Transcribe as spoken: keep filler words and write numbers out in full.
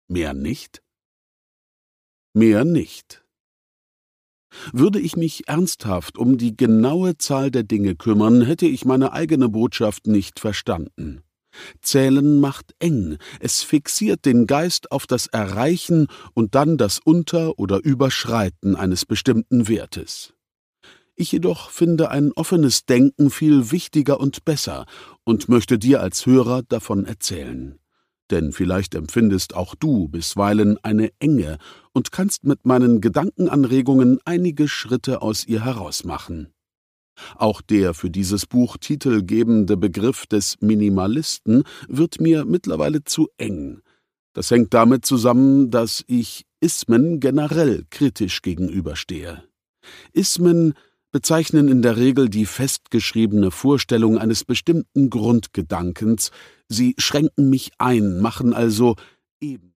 Mehr nicht? Mehr nicht. Würde ich mich ernsthaft um die genaue Zahl der Dinge kümmern, hätte ich meine eigene Botschaft nicht verstanden. Zählen macht eng, es fixiert den Geist auf das Erreichen und dann das Unter- oder Überschreiten eines bestimmten Wertes. Ich jedoch finde ein offenes Denken viel wichtiger und besser und möchte dir als Hörer davon erzählen. Denn vielleicht empfindest auch du bisweilen eine Enge und kannst mit meinen Gedankenanregungen einige Schritte aus ihr herausmachen. Auch der für dieses Buch titelgebende Begriff des Minimalisten wird mir mittlerweile zu eng. Das hängt damit zusammen, dass ich Ismen generell kritisch gegenüberstehe. Ismen bezeichnen in der Regel die festgeschriebene Vorstellung eines bestimmten Grundgedankens. Sie schränken mich ein, machen also eben